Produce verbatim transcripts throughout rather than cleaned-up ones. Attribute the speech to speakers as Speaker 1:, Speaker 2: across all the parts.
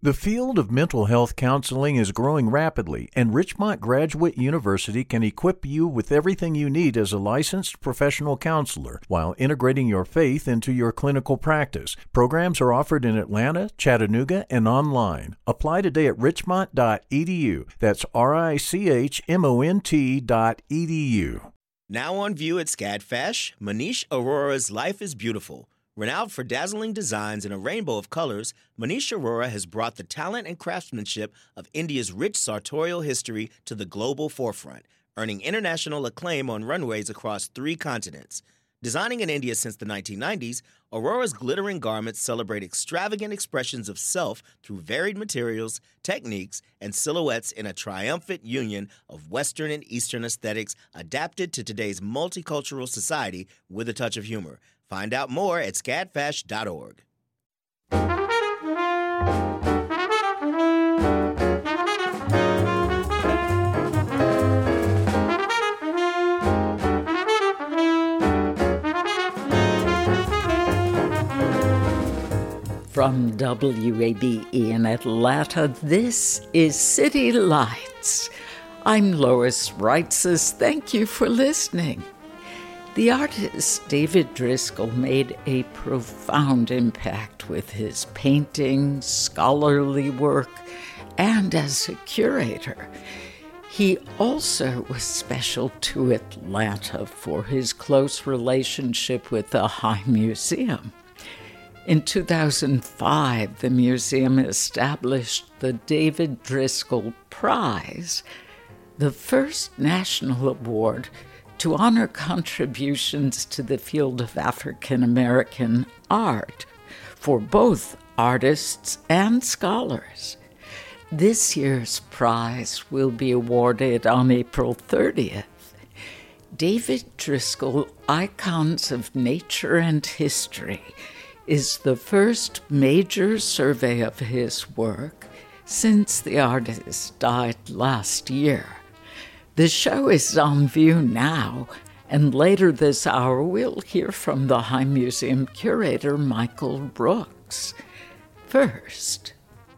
Speaker 1: The field of mental health counseling is growing rapidly, and Richmont Graduate University can equip you with everything you need as a licensed professional counselor while integrating your faith into your clinical practice. Programs are offered in Atlanta, Chattanooga, and online. Apply today at richmont dot e d u. That's R I C H M O N T dot E D U.
Speaker 2: Now on view at SCADFash, Manish Arora's Life is Beautiful. Renowned for dazzling designs in a rainbow of colors, Manish Arora has brought the talent and craftsmanship of India's rich sartorial history to the global forefront, earning international acclaim on runways across three continents. Designing in India since the nineteen nineties, Aurora's glittering garments celebrate extravagant expressions of self through varied materials, techniques, and silhouettes in a triumphant union of Western and Eastern aesthetics adapted to today's multicultural society with a touch of humor. Find out more at scadfash dot org.
Speaker 3: From W A B E in Atlanta, this is City Lights. I'm Lois Reitzes. Thank you for listening. The artist David Driscoll made a profound impact with his painting, scholarly work, and as a curator. He also was special to Atlanta for his close relationship with the High Museum. In two thousand five, the museum established the David Driscoll Prize, the first national award to honor contributions to the field of African American art for both artists and scholars. This year's prize will be awarded on April thirtieth. David Driscoll, Icons of Nature and History, is the first major survey of his work since the artist died last year. The show is on view now, and later this hour we'll hear from the High Museum curator Michael Brooks. First,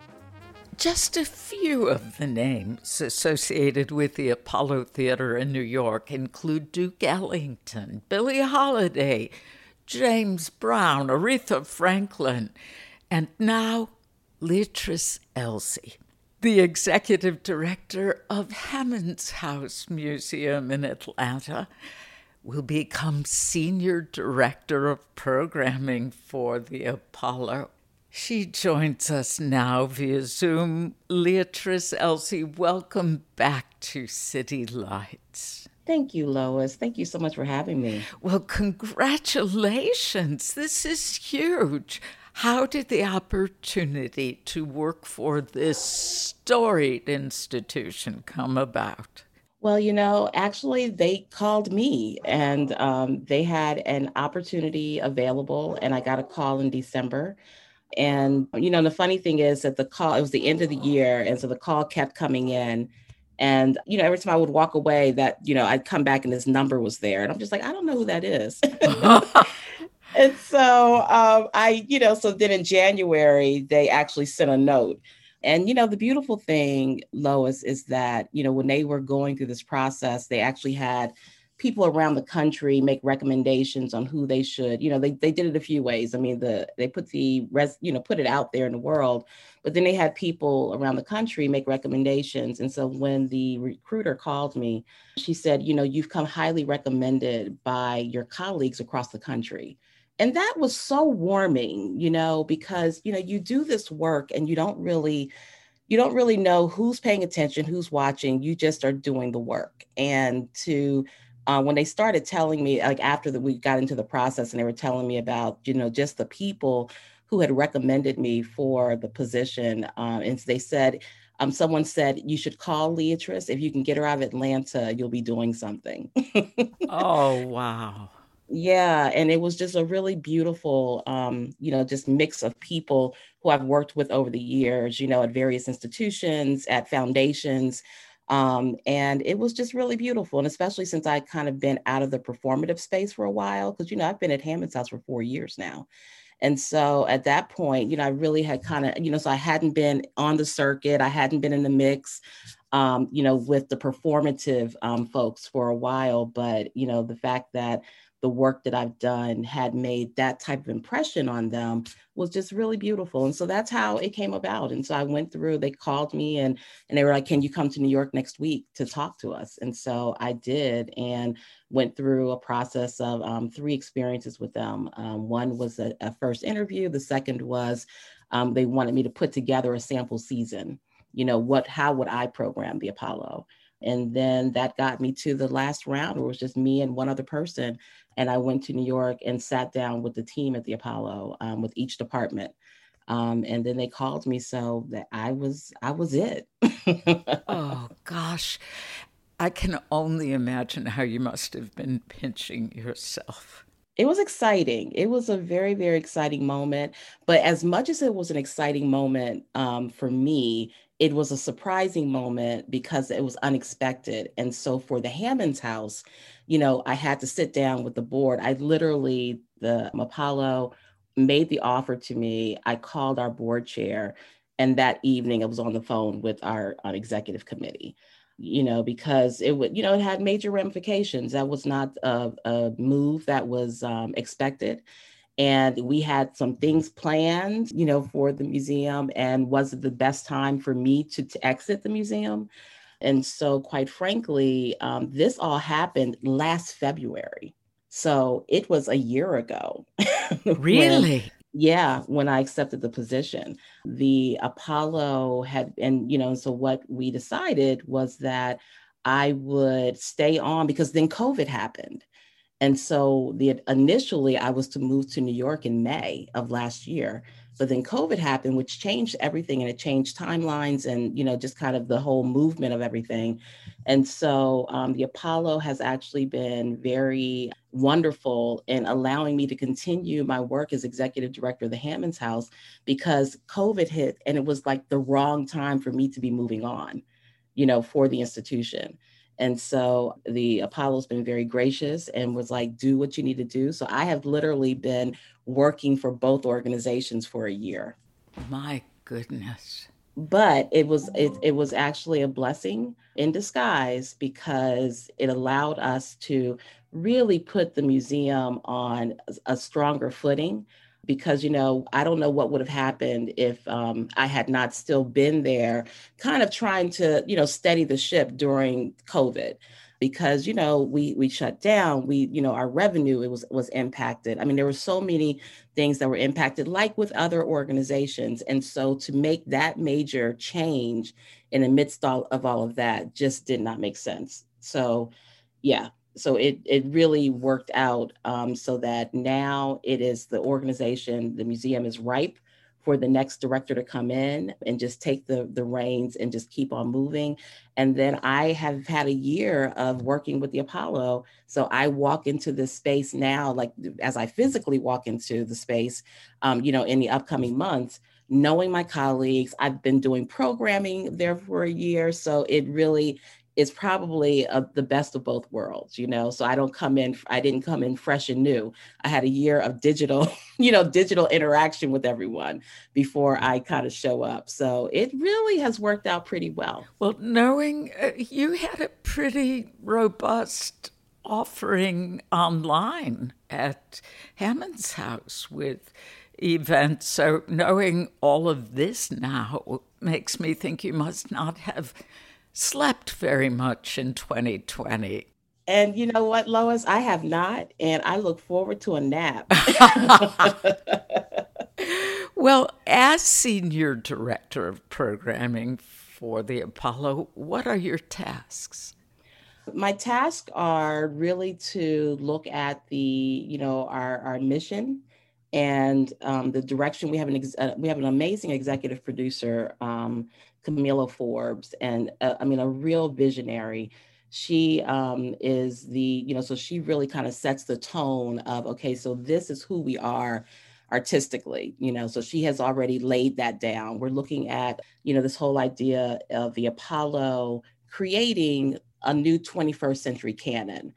Speaker 3: just a few of the names associated with the Apollo Theater in New York include Duke Ellington, Billie Holiday, James Brown, Aretha Franklin, and now Leatrice Elsey, the executive director of Hammond's House Museum in Atlanta, will become senior director of programming for the Apollo. She joins us now via Zoom. Leatrice Elsey, welcome back to City Lights.
Speaker 4: Thank you, Lois. Thank you so much for having me.
Speaker 3: Well, congratulations. This is huge. How did the opportunity to work for this storied institution come about?
Speaker 4: Well, you know, actually, they called me and um, they had an opportunity available, and I got a call in December. And, you know, the funny thing is that the call, it was the end of the year, and so the call kept coming in. And, you know, every time I would walk away, that, you know, I'd come back and this number was there. And I'm just like, I don't know who that is. And so um, I, you know, so then in January, they actually sent a note. And, you know, the beautiful thing, Lois, is that, you know, when they were going through this process, they actually had people around the country make recommendations on who they should, you know, they, they did it a few ways. I mean, the they put the, res, you know, put it out there in the world, but then they had people around the country make recommendations. And so when the recruiter called me, she said, you know, you've come highly recommended by your colleagues across the country. And that was so warming, you know, because, you know, you do this work and you don't really, you don't really know who's paying attention, who's watching, you just are doing the work. And to, uh, when they started telling me, like after the, we got into the process and they were telling me about, you know, just the people who had recommended me for the position. Um, and they said, um, someone said, you should call Leatrice. If you can get her out of Atlanta, you'll be doing something.
Speaker 3: Oh, wow.
Speaker 4: Yeah, and it was just a really beautiful, um, you know, just mix of people who I've worked with over the years, you know, at various institutions, at foundations. Um, and it was just really beautiful. And especially since I kind of been out of the performative space for a while, because, you know, I've been at Hammond's House for four years now. And so at that point, you know, I really had kind of, you know, so I hadn't been on the circuit. I hadn't been in the mix, um, you know, with the performative um, folks for a while. But, you know, the fact that the work that I've done had made that type of impression on them was just really beautiful. And so that's how it came about. And so I went through, they called me and, and they were like, can you come to New York next week to talk to us? And so I did, and went through a process of um, three experiences with them. Um, one was a, a first interview. The second was um, they wanted me to put together a sample season. You know, what, how would I program the Apollo? And then that got me to the last round, where it was just me and one other person. And I went to New York and sat down with the team at the Apollo, um, with each department. Um, and then they called me, so that I was, I was it.
Speaker 3: Oh, gosh. I can only imagine how you must have been pinching yourself.
Speaker 4: It was exciting. It was a very, very exciting moment. But as much as it was an exciting moment um, for me, it was a surprising moment because it was unexpected. And so for the Hammonds House, you know, I had to sit down with the board. I literally, the Apollo made the offer to me. I called our board chair, and that evening I was on the phone with our, our executive committee, you know, because it would, you know, it had major ramifications. That was not a, a move that was um, expected. And we had some things planned, you know, for the museum, and was it the best time for me to, to exit the museum? And so, quite frankly, um, this all happened last February. So it was a year ago.
Speaker 3: Really?
Speaker 4: when, yeah, when I accepted the position. The Apollo had, and, you know, so what we decided was that I would stay on, because then COVID happened. And so the initially I was to move to New York in May of last year, but then COVID happened, which changed everything, and it changed timelines and, you know, just kind of the whole movement of everything. And so um, the Apollo has actually been very wonderful in allowing me to continue my work as executive director of the Hammonds House, because COVID hit and it was like the wrong time for me to be moving on, you know, for the institution. And so the Apollo's been very gracious and was like, do what you need to do. So I have literally been working for both organizations for a year.
Speaker 3: My goodness.
Speaker 4: But it was it, it was actually a blessing in disguise, because it allowed us to really put the museum on a stronger footing. Because, you know, I don't know what would have happened if um, I had not still been there, kind of trying to, you know, steady the ship during COVID. Because, you know, we we shut down, we, you know, our revenue, it was was impacted. I mean, there were so many things that were impacted, like with other organizations. And so to make that major change in the midst all, of all of that just did not make sense. So, yeah. So it it really worked out um, so that now it is the organization, the museum is ripe for the next director to come in and just take the, the reins and just keep on moving. And then I have had a year of working with the Apollo. So I walk into this space now, like as I physically walk into the space, um, you know, in the upcoming months, knowing my colleagues. I've been doing programming there for a year. So it really is probably a, the best of both worlds, you know? So I don't come in, I didn't come in fresh and new. I had a year of digital, you know, digital interaction with everyone before I kind of show up. So it really has worked out pretty well.
Speaker 3: Well, knowing uh, you had a pretty robust offering online at Hammonds House with events. So knowing all of this now makes me think you must not have slept very much in twenty twenty.
Speaker 4: And you know what, Lois? I have not, and I look forward to a nap.
Speaker 3: Well, as Senior Director of Programming for the Apollo, what are your tasks?
Speaker 4: My tasks are really to look at the, you know, our, our mission and um, the direction. We have an ex- uh, we have an amazing executive producer, um, Camilla Forbes, and uh, I mean a real visionary. She um, is the, you know, so she really kind of sets the tone of, okay, so this is who we are artistically, you know, so she has already laid that down. We're looking at, you know, this whole idea of the Apollo creating a new twenty-first century canon.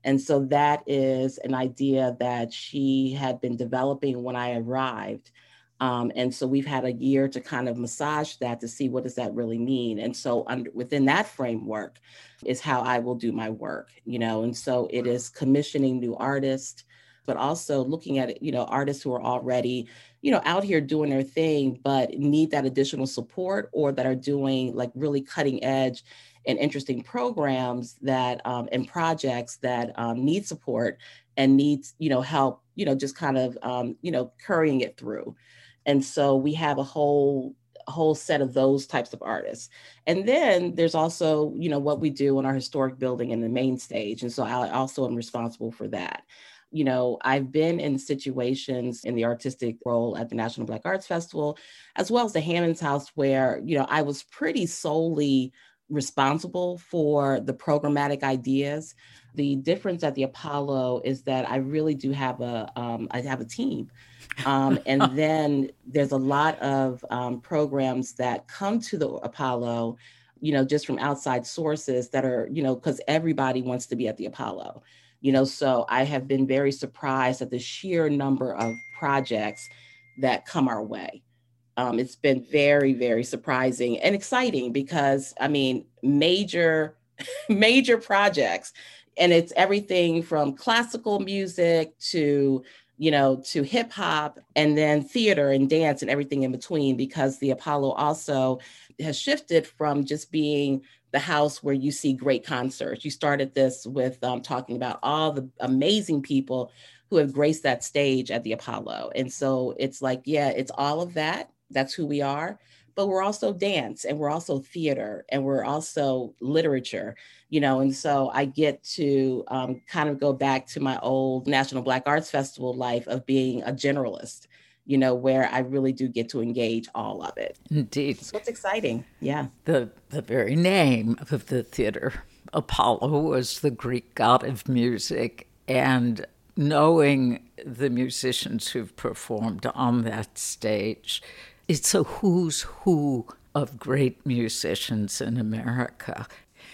Speaker 4: And so that is an idea that she had been developing when I arrived. Um, and so we've had a year to kind of massage that to see what does that really mean. And so under, within that framework is how I will do my work, you know, and so it is commissioning new artists, but also looking at, you know, artists who are already, you know, out here doing their thing, but need that additional support, or that are doing like really cutting edge and interesting programs that um, and projects that um, need support and needs, you know, help, you know, just kind of, um, you know, currying it through. And so we have a whole a whole set of those types of artists. And then there's also, you know, what we do in our historic building in the main stage. And so I also am responsible for that. You know, I've been in situations in the artistic role at the National Black Arts Festival, as well as the Hammons House, where, you know, I was pretty solely responsible for the programmatic ideas. The difference at the Apollo is that I really do have a, um, I have a team. Um, and then there's a lot of um, programs that come to the Apollo, you know, just from outside sources that are, you know, because everybody wants to be at the Apollo, you know, so I have been very surprised at the sheer number of projects that come our way. Um, it's been very, very surprising and exciting because, I mean, major, major projects, and it's everything from classical music to, you know, to hip hop, and then theater and dance and everything in between, because the Apollo also has shifted from just being the house where you see great concerts. You started this with um, talking about all the amazing people who have graced that stage at the Apollo. And so it's like, yeah, it's all of that. That's who we are. But we're also dance, and we're also theater, and we're also literature, you know, and so I get to um, kind of go back to my old National Black Arts Festival life of being a generalist, you know, where I really do get to engage all of it.
Speaker 3: Indeed.
Speaker 4: So it's exciting. Yeah.
Speaker 3: The, the very name of the theater, Apollo, was the Greek god of music, and knowing the musicians who've performed on that stage, it's a who's who of great musicians in America.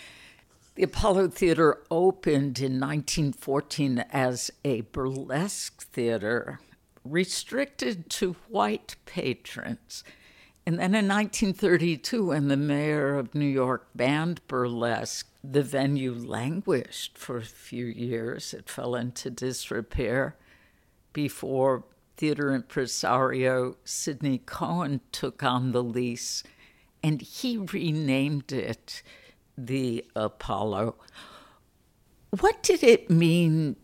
Speaker 3: The Apollo Theater opened in nineteen fourteen as a burlesque theater restricted to white patrons. And then in nineteen thirty-two, when the mayor of New York banned burlesque, the venue languished for a few years. It fell into disrepair before theater impresario Sidney Cohen took on the lease, and he renamed it the Apollo. What did it mean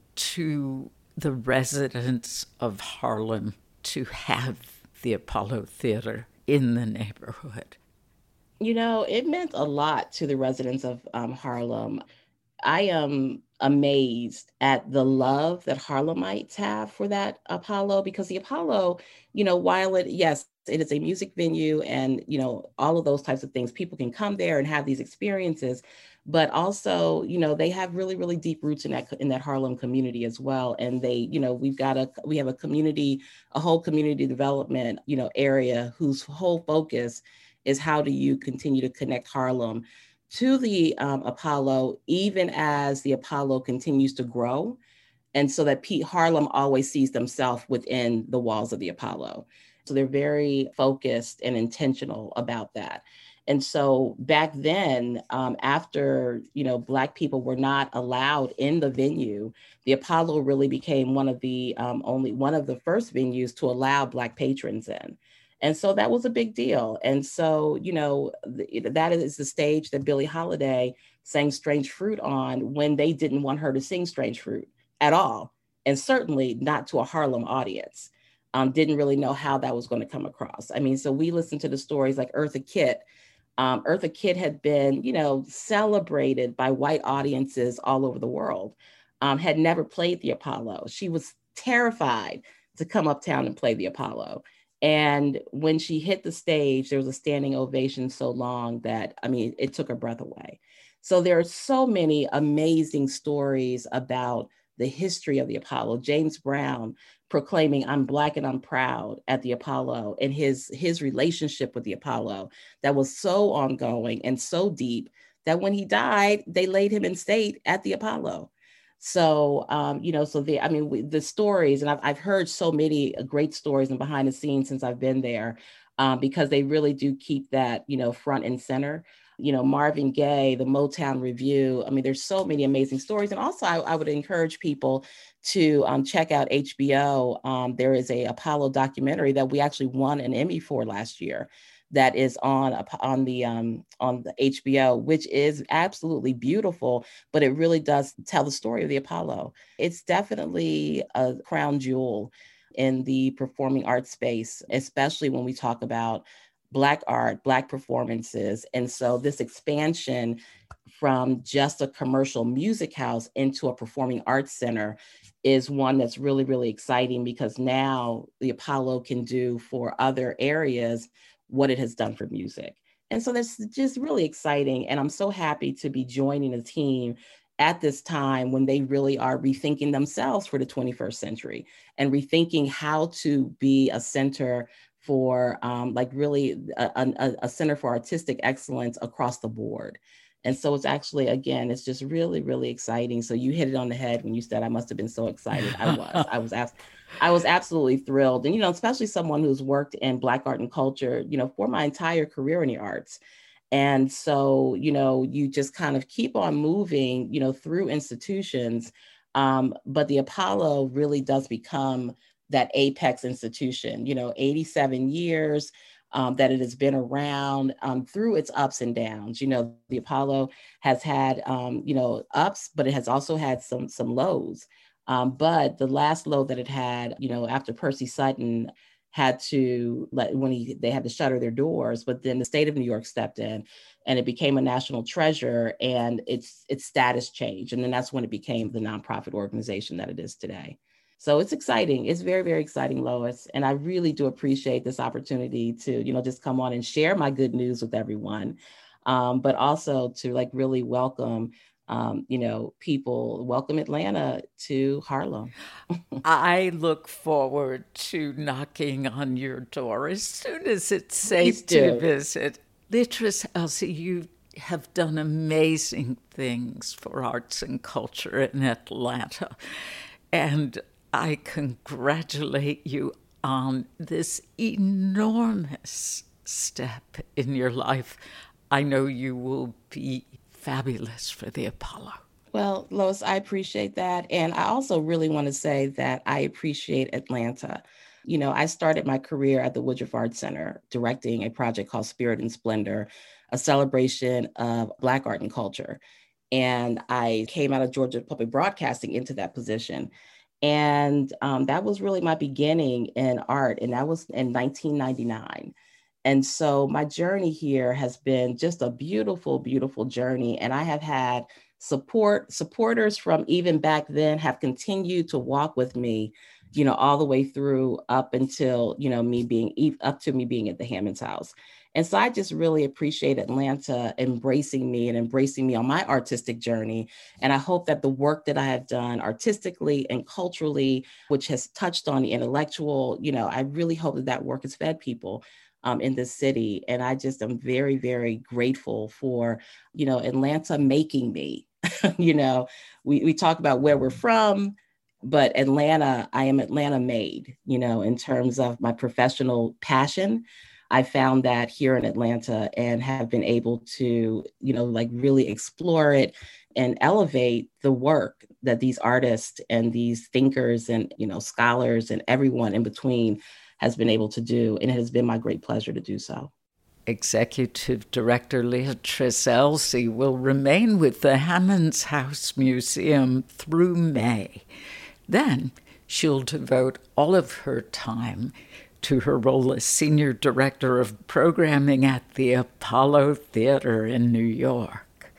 Speaker 3: to the residents of Harlem to have the Apollo Theater in the neighborhood?
Speaker 4: You know, it meant a lot to the residents of um, Harlem. I am amazed at the love that Harlemites have for that Apollo, because the Apollo, you know, while it, yes, it is a music venue and, you know, all of those types of things, people can come there and have these experiences, but also, you know, they have really, really deep roots in that, in that Harlem community as well. And they, you know, we've got a, we have a community, a whole community development, you know, area whose whole focus is how do you continue to connect Harlem to the um, Apollo, even as the Apollo continues to grow. And so that Pete Harlem always sees themselves within the walls of the Apollo. So they're very focused and intentional about that. And so back then, um, after, you know, Black people were not allowed in the venue, the Apollo really became one of the um, only, one of the first venues to allow Black patrons in. And so that was a big deal. And so, you know, th- that is the stage that Billie Holiday sang Strange Fruit on when they didn't want her to sing Strange Fruit at all. And certainly not to a Harlem audience. Um, didn't really know how that was going to come across. I mean, so we listened to the stories like Eartha Kitt. Um, Eartha Kitt had been, you know, celebrated by white audiences all over the world, um, had never played the Apollo. She was terrified to come uptown and play the Apollo. And when she hit the stage, there was a standing ovation so long that, I mean, it took her breath away. So there are so many amazing stories about the history of the Apollo. James Brown proclaiming, "I'm Black and I'm proud" at the Apollo, and his, his relationship with the Apollo that was so ongoing and so deep that when he died, they laid him in state at the Apollo. So, um, you know, so the, I mean, we, the stories, and I've, I've heard so many great stories and behind the scenes since I've been there, um, because they really do keep that, you know, front and center. You know, Marvin Gaye, the Motown Review. I mean, there's so many amazing stories. And also, I, I would encourage people to um, check out H B O. Um, there is a Apollo documentary that we actually won an Emmy for last year that is on on the um, on the H B O, which is absolutely beautiful, but it really does tell the story of the Apollo. It's definitely a crown jewel in the performing arts space, especially when we talk about Black art, Black performances. And so this expansion from just a commercial music house into a performing arts center is one that's really, really exciting, because now the Apollo can do for other areas what it has done for music. And so that's just really exciting. And I'm so happy to be joining a team at this time when they really are rethinking themselves for the twenty-first century and rethinking how to be a center for um, like really a, a, a center for artistic excellence across the board. And so it's actually, again, it's just really, really exciting. So you hit it on the head when you said I must have been so excited. I was, I was, abs- I was absolutely thrilled. And, you know, especially someone who's worked in Black art and culture, you know, for my entire career in the arts. And so, you know, you just kind of keep on moving, you know, through institutions. Um, but the Apollo really does become that apex institution, you know, eighty-seven years um, that it has been around um, through its ups and downs. You know, the Apollo has had, um, you know, ups, but it has also had some, some lows. Um, but the last low that it had, you know, after Percy Sutton had to let, when he, they had to shutter their doors, but then the state of New York stepped in and it became a national treasure, and its, its status changed. And then that's when it became the nonprofit organization that it is today. So it's exciting. It's very, very exciting, Lois. And I really do appreciate this opportunity to, you know, just come on and share my good news with everyone, um, but also to like really welcome, um, you know, people, welcome Atlanta to Harlem.
Speaker 3: I look forward to knocking on your door as soon as it's safe to visit. Litris Elsie, you have done amazing things for arts and culture in Atlanta. And I congratulate you on this enormous step in your life. I know you will be fabulous for the Apollo.
Speaker 4: Well, Lois, I appreciate that. And I also really want to say that I appreciate Atlanta. You know, I started my career at the Woodruff Arts Center directing a project called Spirit and Splendor, a celebration of Black art and culture. And I came out of Georgia Public Broadcasting into that position. And um, that was really my beginning in art. And that was in nineteen ninety-nine. And so my journey here has been just a beautiful, beautiful journey. And I have had support, supporters from even back then have continued to walk with me, you know, all the way through up until, you know, me being, up to me being at the Hammons House. And so I just really appreciate Atlanta embracing me and embracing me on my artistic journey. And I hope that the work that I have done artistically and culturally, which has touched on the intellectual, you know, I really hope that that work has fed people um, in this city. And I just am very, very grateful for, you know, Atlanta making me. You know, we, we talk about where we're from, but Atlanta, I am Atlanta made, you know, in terms of my professional passion. I found that here in Atlanta and have been able to, you know, like really explore it and elevate the work that these artists and these thinkers and, you know, scholars and everyone in between has been able to do. And it has been my great pleasure to do so.
Speaker 3: Executive Director Litris Elsie will remain with the Hammons House Museum through May. Then she'll devote all of her time to her role as Senior Director of Programming at the Apollo Theater in New York.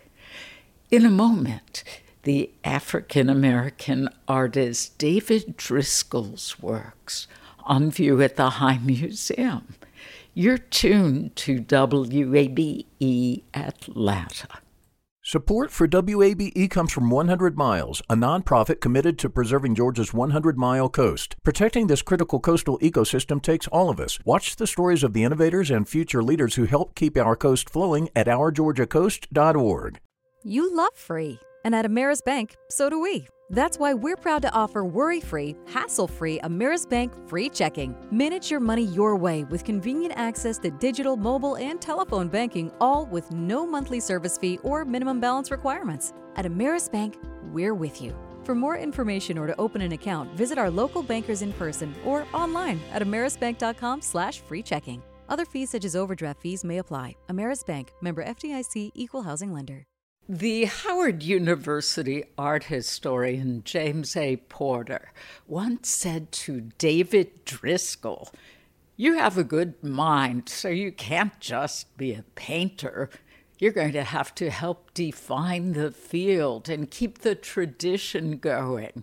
Speaker 3: In a moment, the African-American artist David Driscoll's works on view at the High Museum. You're tuned to W A B E Atlanta.
Speaker 1: Support for W A B E comes from one hundred miles, a nonprofit committed to preserving Georgia's hundred mile coast. Protecting this critical coastal ecosystem takes all of us. Watch the stories of the innovators and future leaders who help keep our coast flowing at our georgia coast dot org.
Speaker 5: You love free, and at Ameris Bank, so do we. That's why we're proud to offer worry-free, hassle-free Amerisbank free checking. Manage your money your way with convenient access to digital, mobile, and telephone banking, all with no monthly service fee or minimum balance requirements. At Amerisbank, we're with you. For more information or to open an account, visit our local bankers in person or online at amerisbank.com slash free checking. Other fees such as overdraft fees may apply. Amerisbank, member F D I C, equal housing lender.
Speaker 3: The Howard University art historian James A. Porter once said to David Driscoll, "You have a good mind, so you can't just be a painter. You're going to have to help define the field and keep the tradition going."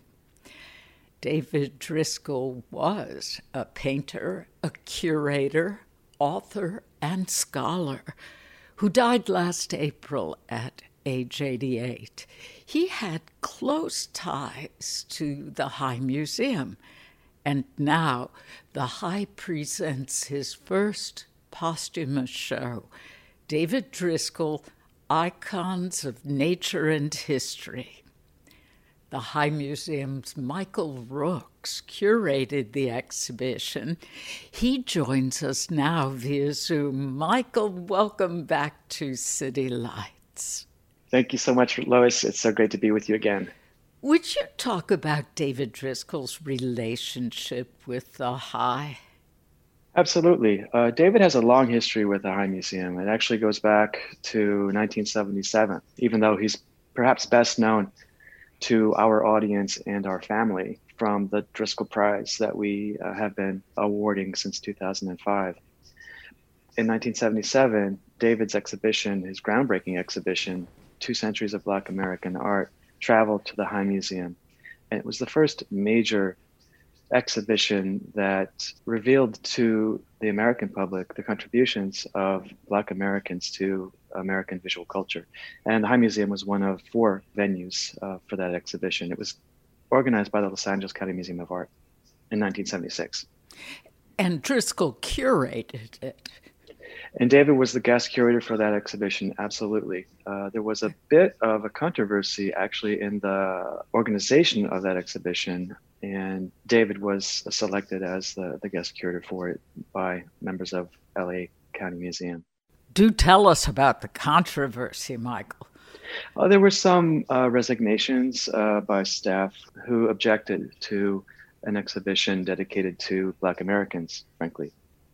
Speaker 3: David Driscoll was a painter, a curator, author, and scholar who died last April at age eighty-eight. He had close ties to the High Museum, and now the High presents his first posthumous show, David Driscoll, Icons of Nature and History. The High Museum's Michael Rooks curated the exhibition. He joins us now via Zoom. Michael, welcome back to City Lights.
Speaker 6: Thank you so much, Lois. It's so great to be with you again.
Speaker 3: Would you talk about David Driscoll's relationship with the High?
Speaker 6: Absolutely. Uh, David has a long history with the High Museum. It actually goes back to nineteen seventy-seven, even though he's perhaps best known to our audience and our family from the Driscoll Prize that we uh, have been awarding since two thousand five. In nineteen seventy-seven, David's exhibition, his groundbreaking exhibition, Two Centuries of Black American Art, traveled to the High Museum. And it was the first major exhibition that revealed to the American public the contributions of Black Americans to American visual culture. And the High Museum was one of four venues uh, for that exhibition. It was organized by the Los Angeles County Museum of Art in nineteen seventy-six.
Speaker 3: And Driscoll curated it.
Speaker 6: And David was the guest curator for that exhibition, absolutely. Uh, there was a bit of a controversy actually in the organization of that exhibition, and David was selected as the, the guest curator for it by members of L A County Museum.
Speaker 3: Do tell us about the controversy, Michael.
Speaker 6: Uh, there were some uh, resignations uh, by staff who objected to an exhibition dedicated to Black Americans, frankly.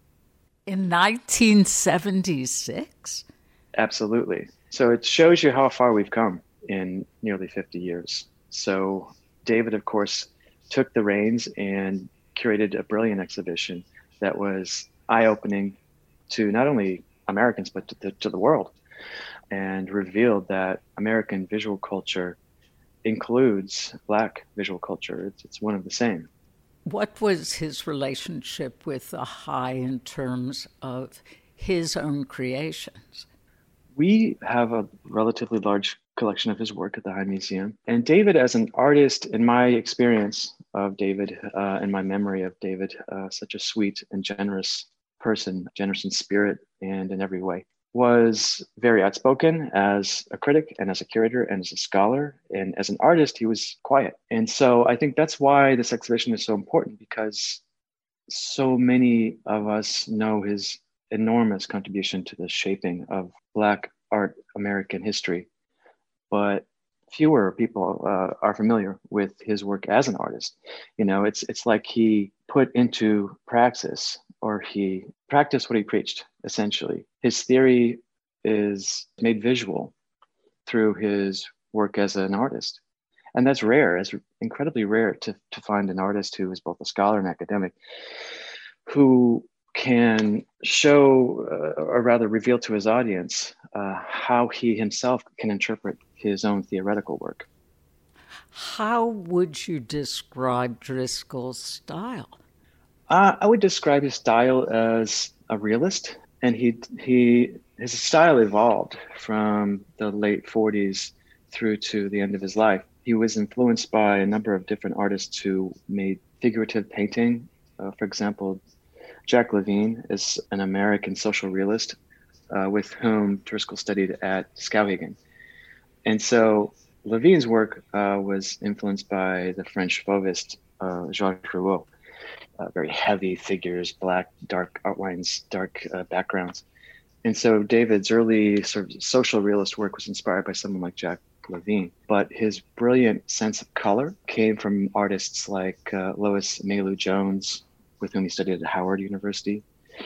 Speaker 3: In nineteen seventy-six?
Speaker 6: Absolutely. So it shows you how far we've come in nearly fifty years. So David, of course, took the reins and curated a brilliant exhibition that was eye-opening to not only Americans, but to the, to the world, and revealed that American visual culture includes Black visual culture. It's, it's one of the same.
Speaker 3: What was his relationship with the High in terms of his own creations?
Speaker 6: We have a relatively large collection of his work at the High Museum. And David, as an artist, in my experience of David, uh, and my memory of David, uh, such a sweet and generous person, generous in spirit and in every way, was very outspoken as a critic and as a curator and as a scholar. And as an artist, he was quiet. And so I think that's why this exhibition is so important, because so many of us know his enormous contribution to the shaping of Black art American history, but fewer people uh, are familiar with his work as an artist. You know, it's it's like he put into praxis, or he practiced what he preached, essentially. His theory is made visual through his work as an artist. And that's rare. It's incredibly rare to, to find an artist who is both a scholar and academic, who can show, uh, or rather reveal to his audience, uh, how he himself can interpret his own theoretical work.
Speaker 3: How would you describe Driscoll's style?
Speaker 6: Uh, I would describe his style as a realist, and he he his style evolved from the late forties through to the end of his life. He was influenced by a number of different artists who made figurative painting. Uh, for example, Jack Levine is an American social realist uh, with whom Driscoll studied at Skowhegan. And so Levine's work uh, was influenced by the French Fauvist uh, Jacques Rouault. Uh, very heavy figures, black, dark outlines, dark uh, backgrounds. And so David's early sort of social realist work was inspired by someone like Jacques Levine, but his brilliant sense of color came from artists like uh, Lois Mailou Jones, with whom he studied at Howard University,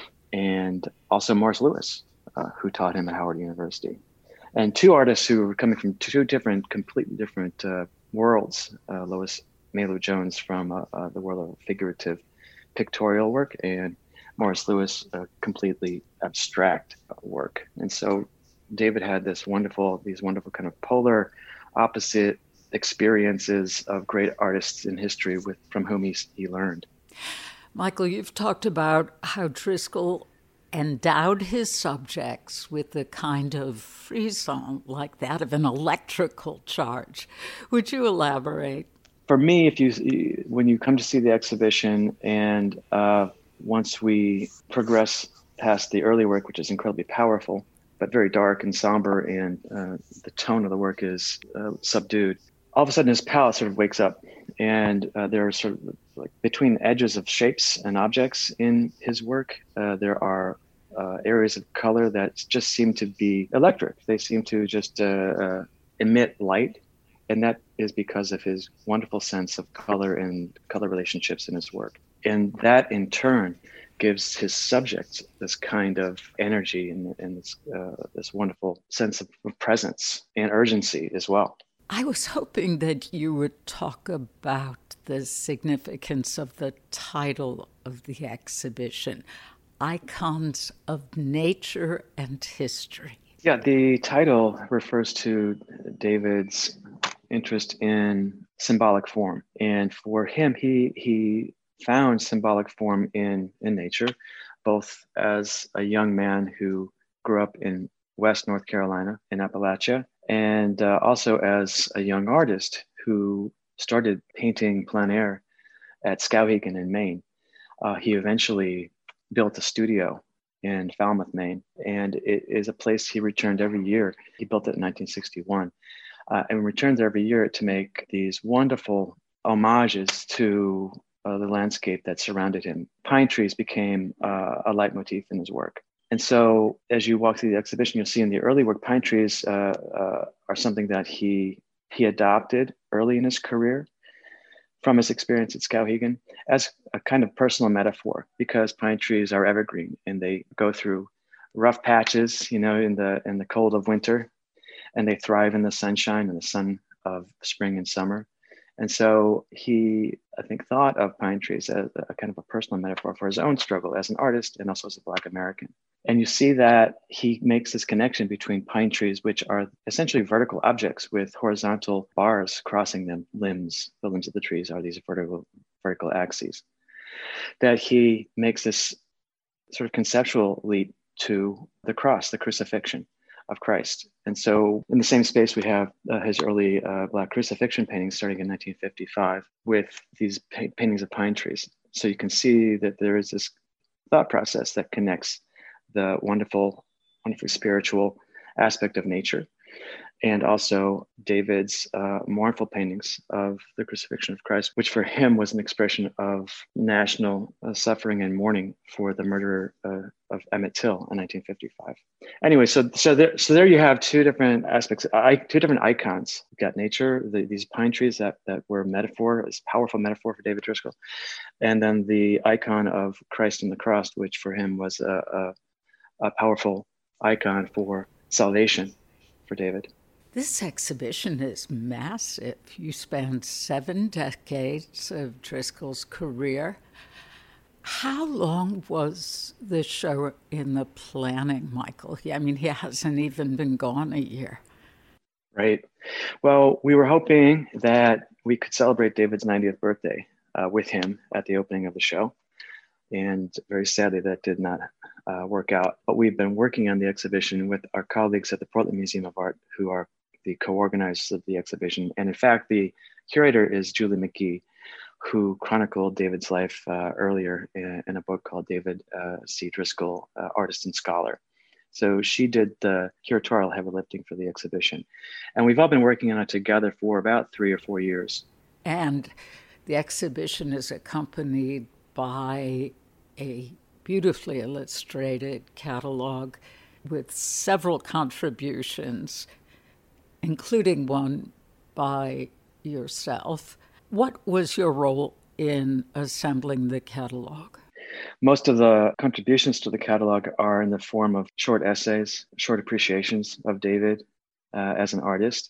Speaker 6: and also Morris Louis, uh, who taught him at Howard University. And two artists who were coming from two different, completely different uh, worlds. Uh, Lois Mailou Jones from uh, uh, the world of figurative pictorial work, and Morris Louis, uh, completely abstract work. And so David had this wonderful, these wonderful kind of polar opposite experiences of great artists in history with from whom he, he learned.
Speaker 3: Michael, you've talked about how Driscoll endowed his subjects with a kind of frisson like that of an electrical charge. Would you elaborate?
Speaker 6: For me, if you when you come to see the exhibition, and uh, once we progress past the early work, which is incredibly powerful, but very dark and somber, and uh, the tone of the work is uh, subdued, all of a sudden his palette sort of wakes up, and uh, there are sort of like between edges of shapes and objects in his work, uh, there are uh, areas of color that just seem to be electric. They seem to just uh, uh, emit light. And that is because of his wonderful sense of color and color relationships in his work. And that in turn gives his subjects this kind of energy and, and this, uh, this wonderful sense of presence and urgency as well.
Speaker 3: I was hoping that you would talk about the significance of the title of the exhibition, Icons of Nature and History.
Speaker 6: Yeah, the title refers to David's interest in symbolic form. And for him, he he found symbolic form in, in nature, both as a young man who grew up in West North Carolina in Appalachia, and uh, also as a young artist who started painting plein air at Skowhegan in Maine. Uh, he eventually built a studio in Falmouth, Maine, and it is a place he returned every year. He built it in nineteen sixty-one. Uh, and returns every year to make these wonderful homages to uh, the landscape that surrounded him. Pine trees became uh, a leitmotif in his work. And so as you walk through the exhibition, you'll see in the early work, pine trees uh, uh, are something that he he adopted early in his career from his experience at Skowhegan as a kind of personal metaphor, because pine trees are evergreen and they go through rough patches, you know, in the in the cold of winter, and they thrive in the sunshine and the sun of spring and summer. And so he, I think, thought of pine trees as a kind of a personal metaphor for his own struggle as an artist and also as a Black American. And you see that he makes this connection between pine trees, which are essentially vertical objects with horizontal bars crossing them, limbs. The limbs of the trees are these vertical, vertical axes. That he makes this sort of conceptual leap to the cross, the crucifixion of Christ. And so in the same space, we have uh, his early uh, Black crucifixion paintings starting in nineteen fifty-five with these pa- paintings of pine trees. So you can see that there is this thought process that connects the wonderful, wonderfully spiritual aspect of nature, and also David's uh, mournful paintings of the crucifixion of Christ, which for him was an expression of national uh, suffering and mourning for the murder uh, of Emmett Till in nineteen fifty-five. Anyway, so so there, so there you have two different aspects, I, two different icons. You've got nature, the, these pine trees that, that were a metaphor, this powerful metaphor for David Driscoll, and then the icon of Christ on the cross, which for him was a, a, a powerful icon for salvation for David.
Speaker 3: This exhibition is massive. You spanned seven decades of Driscoll's career. How long was the show in the planning, Michael? I mean, he hasn't even been gone a year.
Speaker 6: Right. Well, we were hoping that we could celebrate David's ninetieth birthday uh, with him at the opening of the show. And very sadly, that did not uh, work out. But we've been working on the exhibition with our colleagues at the Portland Museum of Art, who are the co-organizers of the exhibition. And in fact, the curator is Julie McGee, who chronicled David's life uh, earlier in, in a book called David uh, C. Driscoll, uh, Artist and Scholar. So she did the curatorial heavy lifting for the exhibition. And we've all been working on it together for about three or four years.
Speaker 3: And the exhibition is accompanied by a beautifully illustrated catalog with several contributions, including one by yourself. What was your role in assembling the catalog?
Speaker 6: Most of the contributions to the catalog are in the form of short essays, short appreciations of David uh, as an artist.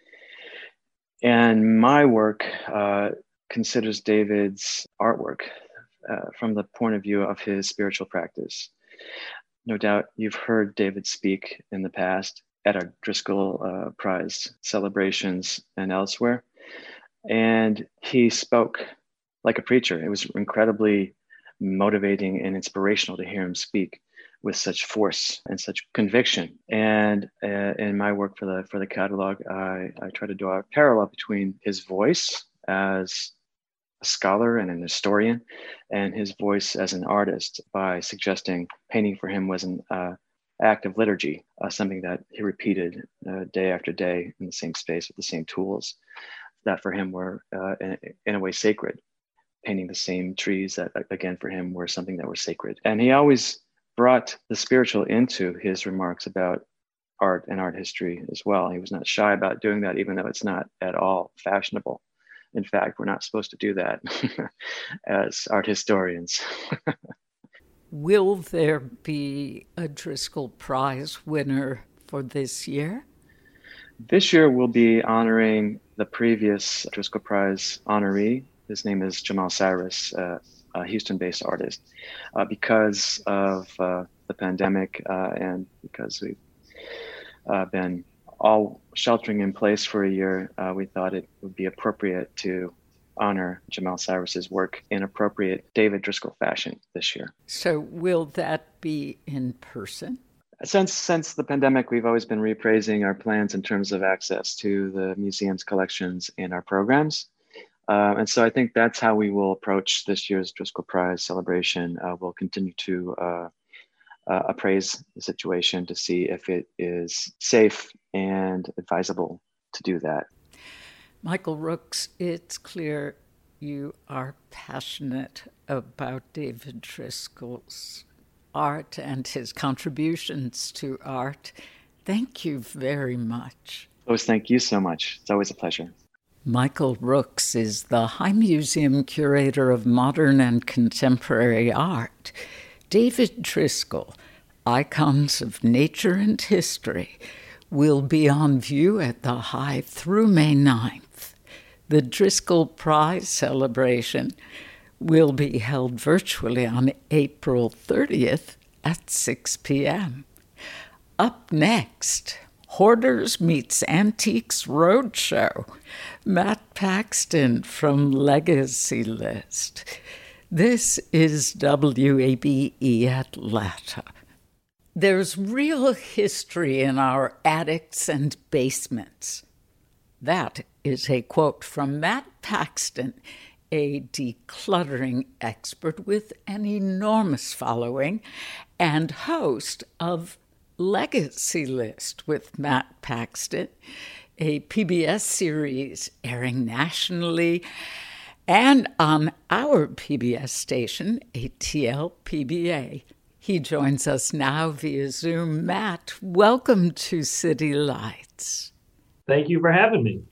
Speaker 6: And my work uh, considers David's artwork uh, from the point of view of his spiritual practice. No doubt you've heard David speak in the past at our Driscoll uh, Prize celebrations and elsewhere. And he spoke like a preacher. It was incredibly motivating and inspirational to hear him speak with such force and such conviction. And uh, in my work for the for the catalog, I, I try to draw a parallel between his voice as a scholar and an historian and his voice as an artist by suggesting painting for him was an uh, act of liturgy, uh, something that he repeated uh, day after day in the same space with the same tools that for him were uh, in, in a way sacred. Painting the same trees that, again, for him were something that were sacred. And he always brought the spiritual into his remarks about art and art history as well. He was not shy about doing that, even though it's not at all fashionable. In fact, we're not supposed to do that as art historians.
Speaker 3: Will there be a Driscoll Prize winner for this year?
Speaker 6: This year, we'll be honoring the previous Driscoll Prize honoree. His name is Jamal Cyrus, uh, a Houston-based artist. Uh, because of uh, the pandemic uh, and because we've uh, been all sheltering in place for a year, uh, we thought it would be appropriate to honor Jamal Cyrus's work in appropriate David Driscoll fashion this year.
Speaker 3: So will that be in person?
Speaker 6: Since since the pandemic, we've always been reappraising our plans in terms of access to the museum's collections and our programs. Uh, and so I think that's how we will approach this year's Driscoll Prize celebration. Uh, we'll continue to uh, uh, appraise the situation to see if it is safe and advisable to do that.
Speaker 3: Michael Rooks, it's clear you are passionate about David Driscoll's art and his contributions to art. Thank you very much.
Speaker 6: Lois, thank you so much. It's always a pleasure.
Speaker 3: Michael Rooks is the High Museum Curator of Modern and Contemporary Art. David Driscoll, Icons of Nature and History, will be on view at the High through May ninth. The Driscoll Prize celebration will be held virtually on April thirtieth at six p.m. Up next, Hoarders Meets Antiques Roadshow. Matt Paxton from Legacy List. This is W A B E Atlanta. There's real history in our attics and basements. That is a quote from Matt Paxton, a decluttering expert with an enormous following and host of Legacy List with Matt Paxton, a P B S series airing nationally and on our P B S station, A T L P B A. He joins us now via Zoom. Matt, welcome to City Lights.
Speaker 7: Thank you for having me.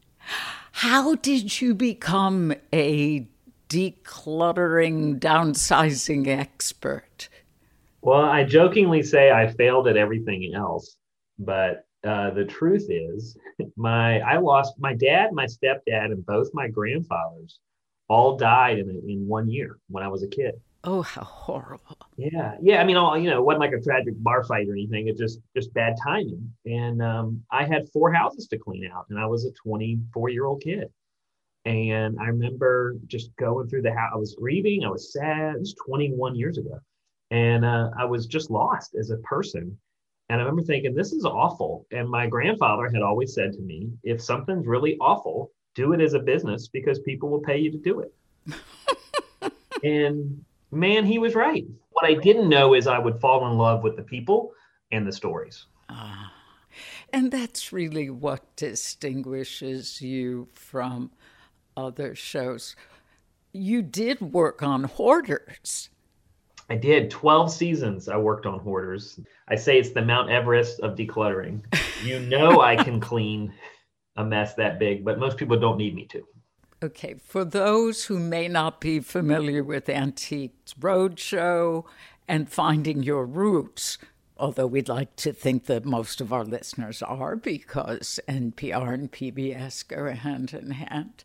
Speaker 3: How did you become a decluttering, downsizing expert?
Speaker 7: Well, I jokingly say I failed at everything else, but uh, the truth is, my I lost my dad, my stepdad, and both my grandfathers all died in in one year when I was a kid.
Speaker 3: Oh, how horrible!
Speaker 7: Yeah, yeah. I mean, all you know, it wasn't like a tragic bar fight or anything. It just just bad timing. And um, I had four houses to clean out, and I was a twenty-four year old kid. And I remember just going through the house. I was grieving. I was sad. It was twenty-one years ago. And uh, I was just lost as a person. And I remember thinking, this is awful. And my grandfather had always said to me, if something's really awful, do it as a business because people will pay you to do it. And man, he was right. What I didn't know is I would fall in love with the people and the stories.
Speaker 3: Ah, and that's really what distinguishes you from other shows. You did work on Hoarders.
Speaker 7: I did twelve seasons. I worked on Hoarders. I say it's the Mount Everest of decluttering. You know, I can clean a mess that big, but most people don't need me to.
Speaker 3: Okay, for those who may not be familiar with Antiques Roadshow and Finding Your Roots, although we'd like to think that most of our listeners are because N P R and P B S go hand in hand,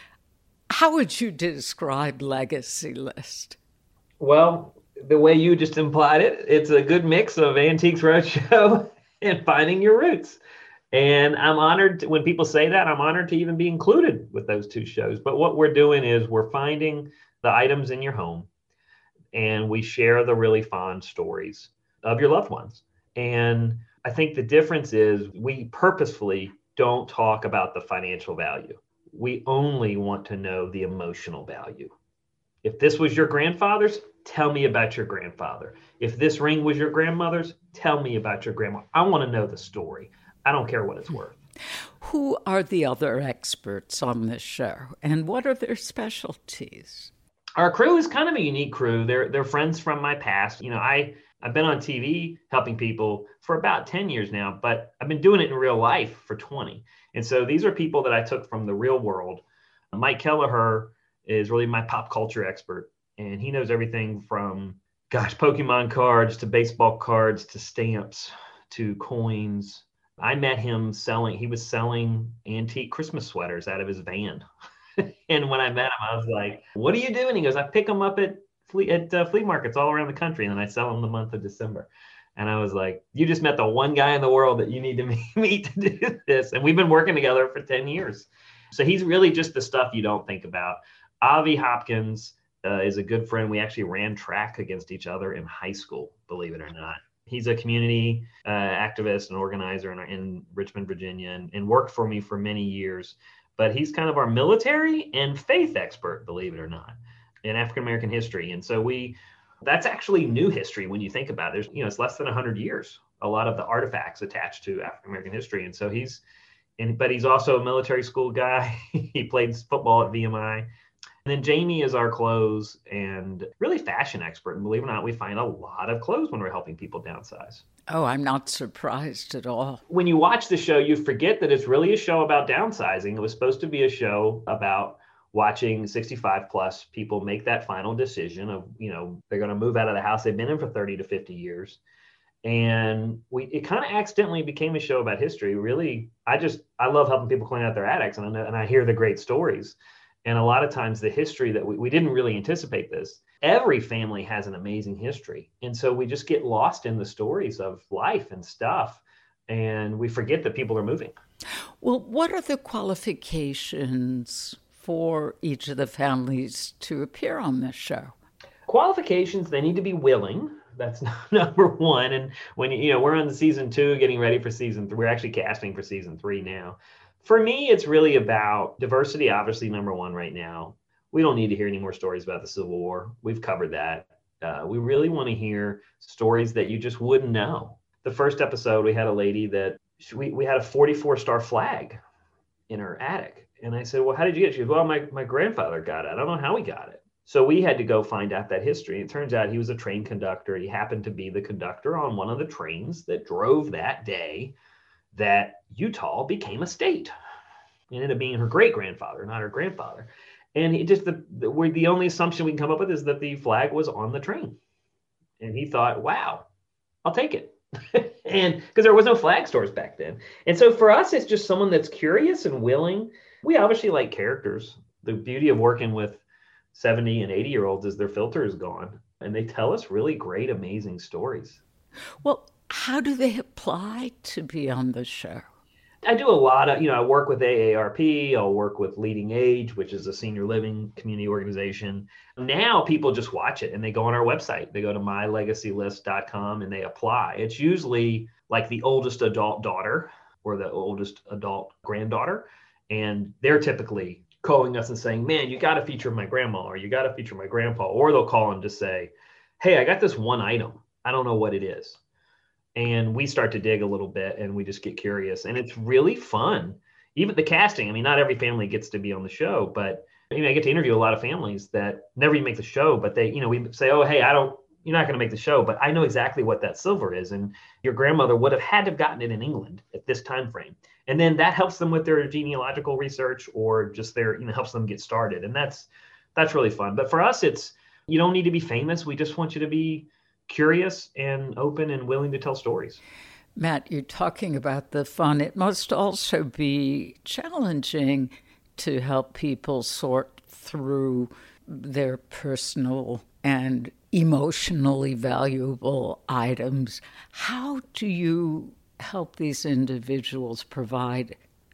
Speaker 3: how would you describe Legacy List?
Speaker 7: Well, the way you just implied it, it's a good mix of Antiques Roadshow and Finding Your Roots. And I'm honored to, when people say that, I'm honored to even be included with those two shows. But what we're doing is we're finding the items in your home and we share the really fond stories of your loved ones. And I think the difference is we purposefully don't talk about the financial value. We only want to know the emotional value. If this was your grandfather's, tell me about your grandfather. If this ring was your grandmother's, tell me about your grandma. I want to know the story. I don't care what it's worth.
Speaker 3: Who are the other experts on this show, and what are their specialties?
Speaker 7: Our crew is kind of a unique crew. They're they're friends from my past. You know, I, I've been on T V helping people for about ten years now, but I've been doing it in real life for twenty. And so these are people that I took from the real world. Mike Kelleher is really my pop culture expert, and he knows everything from, gosh, Pokemon cards to baseball cards to stamps to coins. I met him selling, he was selling antique Christmas sweaters out of his van. And when I met him, I was like, what are you doing? He goes, I pick them up at flea, at uh, flea markets all around the country, and then I sell them the month of December. And I was like, you just met the one guy in the world that you need to meet to do this. And we've been working together for ten years. So he's really just the stuff you don't think about. Avi Hopkins uh, is a good friend. We actually ran track against each other in high school, believe it or not. He's a community uh, activist and organizer in, in Richmond, Virginia, and, and worked for me for many years. But he's kind of our military and faith expert, believe it or not, in African-American history. And so we, that's actually new history when you think about it. There's, you know, it's less than one hundred years, a lot of the artifacts attached to African-American history. And so he's, and but he's also a military school guy. He played football at V M I. And then Jamie is our clothes and really fashion expert. And believe it or not, we find a lot of clothes when we're helping people downsize.
Speaker 3: Oh, I'm not surprised at all.
Speaker 7: When you watch the show, you forget that it's really a show about downsizing. It was supposed to be a show about watching sixty-five plus people make that final decision of, you know, they're going to move out of the house they've been in for thirty to fifty years. And we, it kind of accidentally became a show about history. Really, I just, I love helping people clean out their attics, and I know, and I hear the great stories. And a lot of times the history that we, we didn't really anticipate this. Every family has an amazing history. And so we just get lost in the stories of life and stuff. And we forget that people are moving.
Speaker 3: Well, what are the qualifications for each of the families to appear on this show?
Speaker 7: Qualifications, they need to be willing. That's number one. And when, you know, we're on season two, getting ready for season three, we're actually casting for season three now. For me, it's really about diversity, obviously, number one right now. We don't need to hear any more stories about the Civil War. We've covered that. Uh, we really want to hear stories that you just wouldn't know. The first episode, we had a lady that, we, we had a forty-four star flag in her attic. And I said, well, how did you get it? She goes, well, my, my grandfather got it. I don't know how he got it. So we had to go find out that history. It turns out he was a train conductor. He happened to be the conductor on one of the trains that drove that day that Utah became a state. It ended up being her great-grandfather, not her grandfather. And he just, the, the, we, the only assumption we can come up with is that the flag was on the train. And he thought, wow, I'll take it. And because there was no flag stores back then. And so for us, it's just someone that's curious and willing. We obviously like characters. The beauty of working with seventy and eighty year olds is their filter is gone. And they tell us really great, amazing stories.
Speaker 3: Well, how do they apply to be on the show?
Speaker 7: I do a lot of, you know, I work with A A R P. I'll work with Leading Age, which is a senior living community organization. Now people just watch it and they go on our website. They go to my legacy list dot com and they apply. It's usually like the oldest adult daughter or the oldest adult granddaughter. And they're typically calling us and saying, man, you got to feature my grandma, or you got to feature my grandpa. Or they'll call and just say, hey, I got this one item. I don't know what it is. And we start to dig a little bit and we just get curious. And it's really fun. Even the casting, I mean, not every family gets to be on the show, but you know, I get to interview a lot of families that never even make the show, but they, you know, we say, oh, hey, I don't, you're not going to make the show, but I know exactly what that silver is. And your grandmother would have had to have gotten it in England at this time frame. And then that helps them with their genealogical research or just their, you know, helps them get started. And that's, that's really fun. But for us, it's, you don't need to be famous. We just want you to be curious and open and willing to tell stories.
Speaker 3: Matt, you're talking about the fun. It must also be challenging to help people sort through their personal and emotionally valuable items. How do you help these individuals provide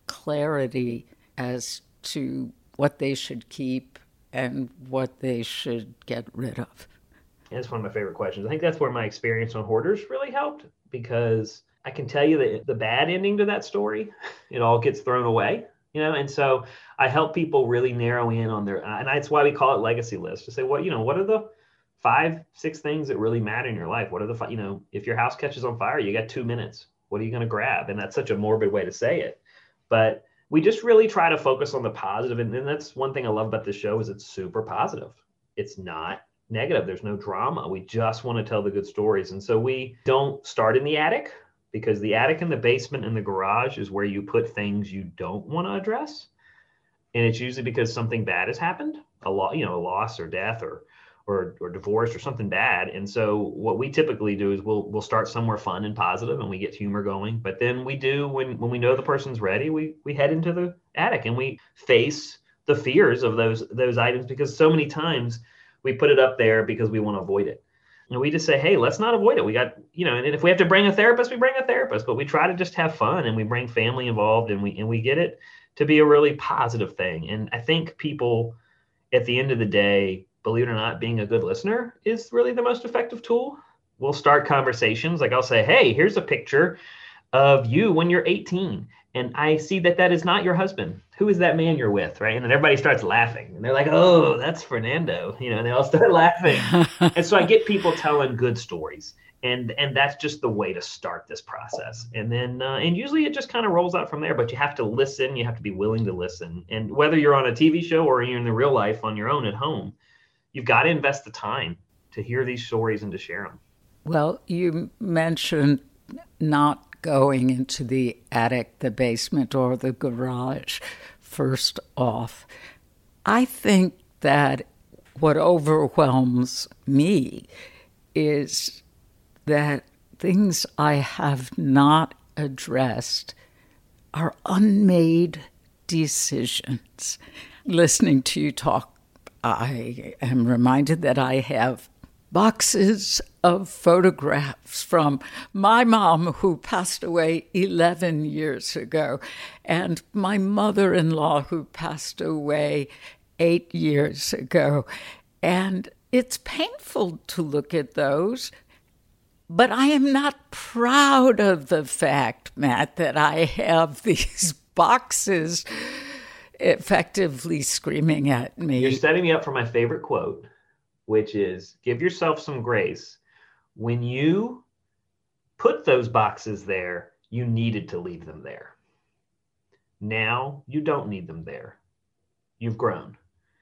Speaker 3: clarity as to what they should keep and what they should get rid of?
Speaker 7: That's one of my favorite questions. I think that's where my experience on Hoarders really helped, because I can tell you that the bad ending to that story, it all gets thrown away, you know? And so I help people really narrow in on their, and that's why we call it legacy list, to say, what, you know, what are the five, six things that really matter in your life? What are the, you know, if your house catches on fire, you got two minutes. What are you going to grab? And that's such a morbid way to say it. But we just really try to focus on the positive. And, and that's one thing I love about this show is it's super positive. It's not negative. There's no drama. We just want to tell the good stories. And so we don't start in the attic, because the attic and the basement and the garage is where you put things you don't want to address. And it's usually because something bad has happened, a lot, you know, a loss or death or, or, or divorce or something bad. And so what we typically do is we'll, we'll start somewhere fun and positive and we get humor going. But then we do, when, when we know the person's ready, we, we head into the attic and we face the fears of those, those items, because so many times we put it up there because we want to avoid it. And we just say, hey, let's not avoid it. We got, you know, and if we have to bring a therapist, we bring a therapist, but we try to just have fun and we bring family involved and we, and we get it to be a really positive thing. And I think people at the end of the day, believe it or not, being a good listener is really the most effective tool. We'll start conversations. Like I'll say, hey, here's a picture of you when you're eighteen. And I see that that is not your husband. Who is that man you're with, right? And then everybody starts laughing. And they're like, oh, that's Fernando. You know, and they all start laughing. And so I get people telling good stories. And and that's just the way to start this process. And then, uh, and usually it just kind of rolls out from there. But you have to listen. You have to be willing to listen. And whether you're on a T V show or you're in the real life on your own at home, you've got to invest the time to hear these stories and to share them.
Speaker 3: Well, you mentioned not going into the attic, the basement, or the garage first off. I think that what overwhelms me is that things I have not addressed are unmade decisions. Listening to you talk, I am reminded that I have boxes of photographs from my mom, who passed away eleven years ago, and my mother-in-law, who passed away eight years ago. And it's painful to look at those, but I am not proud of the fact, Matt, that I have these boxes effectively screaming at me.
Speaker 7: You're setting me up for my favorite quote, which is, give yourself some grace. When you put those boxes there, you needed to leave them there. Now you don't need them there. You've grown.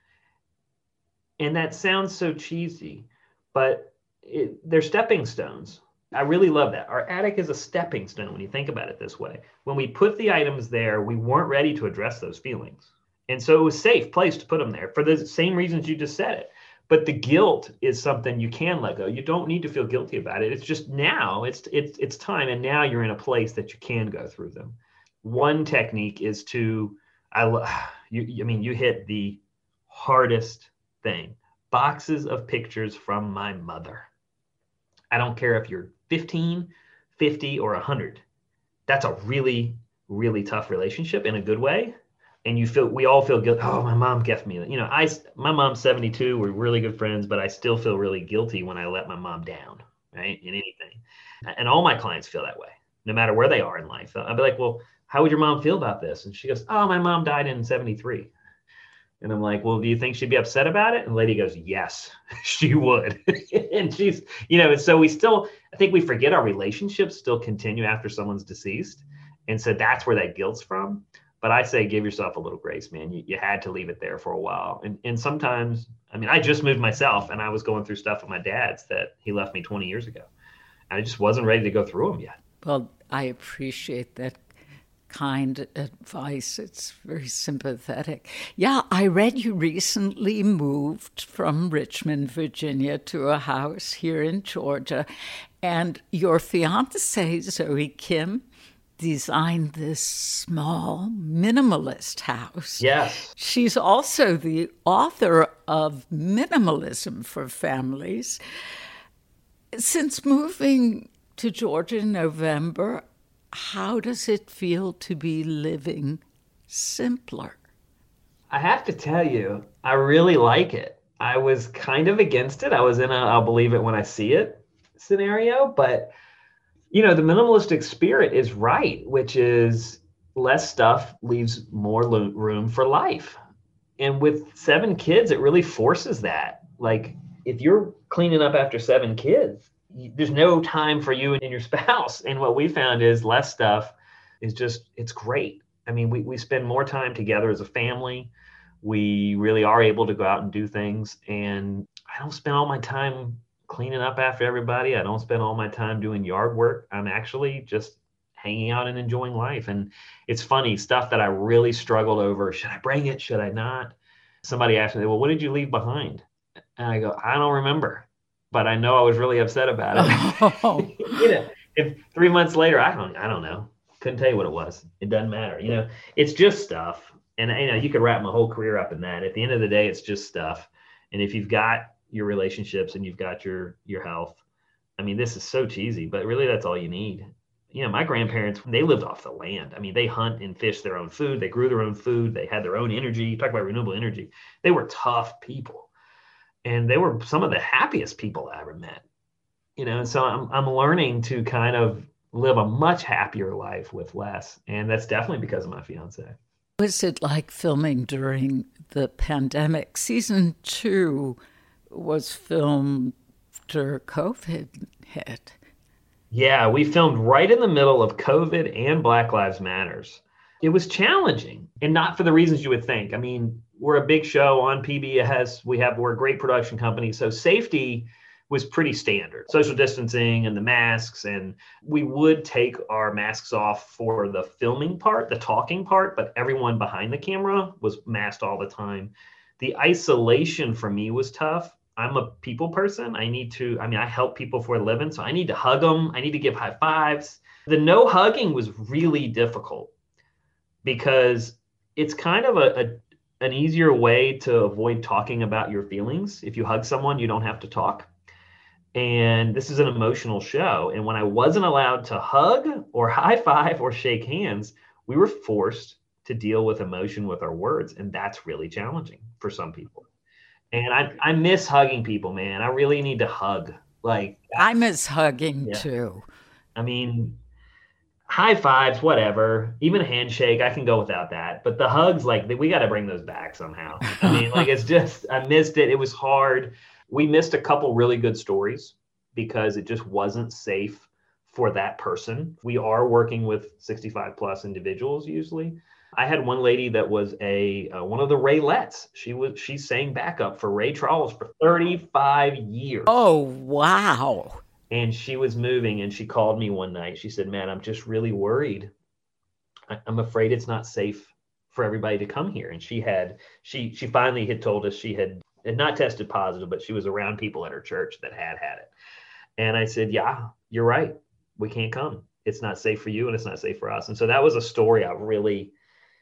Speaker 7: And that sounds so cheesy, but it, they're stepping stones. I really love that. Our attic is a stepping stone when you think about it this way. When we put the items there, we weren't ready to address those feelings. And so it was a safe place to put them there for the same reasons you just said it. But the guilt is something you can let go. You don't need to feel guilty about it. It's just now, it's it's it's time, and now you're in a place that you can go through them. One technique is to, I you I mean, you hit the hardest thing. Boxes of pictures from my mother. I don't care if you're fifteen, fifty, or one hundred. That's a really, really tough relationship in a good way. And you feel, we all feel guilty. Oh, my mom left me. You know, I, my mom's seventy-two. We're really good friends, but I still feel really guilty when I let my mom down, right? In anything. And all my clients feel that way, no matter where they are in life. I'll be like, well, how would your mom feel about this? And she goes, oh, my mom died in seventy-three. And I'm like, well, do you think she'd be upset about it? And the lady goes, yes, she would. And she's, you know, and so we still, I think we forget our relationships still continue after someone's deceased. And so that's where that guilt's from. But I say, give yourself a little grace, man. You, you had to leave it there for a while. And and sometimes, I mean, I just moved myself and I was going through stuff with my dad's that he left me twenty years ago. And I just wasn't ready to go through them yet.
Speaker 3: Well, I appreciate that kind advice. It's very sympathetic. Yeah, I read you recently moved from Richmond, Virginia to a house here in Georgia, and your fiancée, Zoe Kim, designed this small minimalist house.
Speaker 7: Yes.
Speaker 3: She's also the author of Minimalism for Families. Since moving to Georgia in November, how does it feel to be living simpler?
Speaker 7: I have to tell you, I really like it. I was kind of against it. I was in a I'll believe it when I see it scenario, but you know, the minimalistic spirit is right, which is less stuff leaves more lo- room for life. And with seven kids, it really forces that. Like if you're cleaning up after seven kids, there's no time for you and your spouse. And what we found is less stuff is just, it's great. I mean, we, we spend more time together as a family. We really are able to go out and do things. And I don't spend all my time cleaning up after everybody. I don't spend all my time doing yard work. I'm actually just hanging out and enjoying life. And it's funny, stuff that I really struggled over. Should I bring it? Should I not? Somebody asked me, well, what did you leave behind? And I go, I don't remember. But I know I was really upset about it. Oh. You know, if three months later, I don't, I don't know. Couldn't tell you what it was. It doesn't matter. You know, it's just stuff. And, you know, you could wrap my whole career up in that. At the end of the day, it's just stuff. And if you've got your relationships and you've got your, your health, I mean, this is so cheesy, but really that's all you need. You know, my grandparents, they lived off the land. I mean, they hunt and fish their own food. They grew their own food. They had their own energy. You talk about renewable energy. They were tough people. And they were some of the happiest people I ever met, you know, and so I'm I'm learning to kind of live a much happier life with less. And that's definitely because of my fiance.
Speaker 3: What was it like filming during the pandemic? Season two was filmed after COVID hit.
Speaker 7: Yeah, we filmed right in the middle of COVID and Black Lives Matters. It was challenging, and not for the reasons you would think. I mean, we're a big show on P B S. We have, we're a great production company. So safety was pretty standard. Social distancing and the masks. And we would take our masks off for the filming part, the talking part, but everyone behind the camera was masked all the time. The isolation for me was tough. I'm a people person. I need to, I mean, I help people for a living. So I need to hug them. I need to give high fives. The no hugging was really difficult because it's kind of a, a an easier way to avoid talking about your feelings. If you hug someone, you don't have to talk. And this is an emotional show. And when I wasn't allowed to hug or high five or shake hands, we were forced to deal with emotion with our words. And that's really challenging for some people. And I, I miss hugging people, man. I really need to hug. Like
Speaker 3: I miss hugging
Speaker 7: yeah.
Speaker 3: too.
Speaker 7: I mean, high fives, whatever, even a handshake, I can go without that. But the hugs, like, we got to bring those back somehow. I mean, like, it's just, I missed it. It was hard. We missed a couple really good stories because it just wasn't safe for that person. We are working with sixty-five plus individuals usually. I had one lady that was a uh, one of the Raylettes. She was she sang backup for Ray Charles for thirty-five years.
Speaker 3: Oh, wow.
Speaker 7: And she was moving and she called me one night. She said, man, I'm just really worried. I- I'm afraid it's not safe for everybody to come here. And she had, she she finally had told us she had, had not tested positive, but she was around people at her church that had had it. And I said, yeah, you're right. We can't come. It's not safe for you and it's not safe for us. And so that was a story I really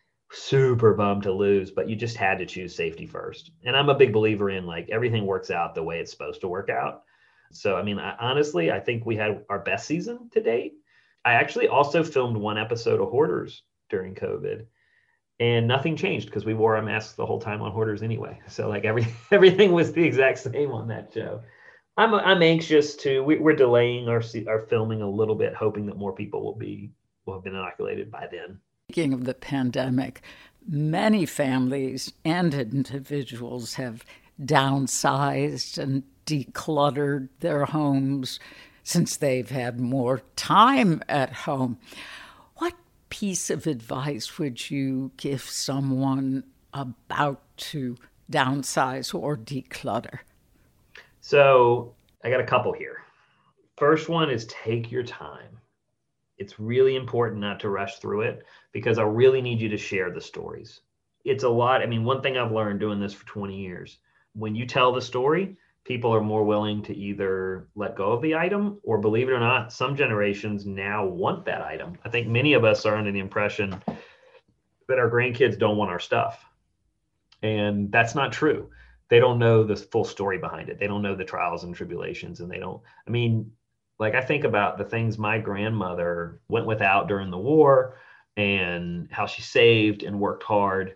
Speaker 7: super bummed to lose, but you just had to choose safety first. And I'm a big believer in like everything works out the way it's supposed to work out. So, I mean, I, honestly, I think we had our best season to date. I actually also filmed one episode of Hoarders during COVID and nothing changed because we wore our masks the whole time on Hoarders anyway. So like every, everything was the exact same on that show. I'm, I'm anxious to, we, we're delaying our, our filming a little bit, hoping that more people will be, will have been inoculated by then.
Speaker 3: Speaking of the pandemic, many families and individuals have downsized and decluttered their homes since they've had more time at home. What piece of advice would you give someone about to downsize or declutter?
Speaker 7: So I got a couple here. First one is take your time. It's really important not to rush through it because I really need you to share the stories. It's a lot. I mean, one thing I've learned doing this for twenty years, when you tell the story, people are more willing to either let go of the item or, believe it or not, some generations now want that item. I think many of us are under the impression that our grandkids don't want our stuff. And that's not true. They don't know the full story behind it. They don't know the trials and tribulations. And they don't, I mean, like I think about the things my grandmother went without during the war and how she saved and worked hard.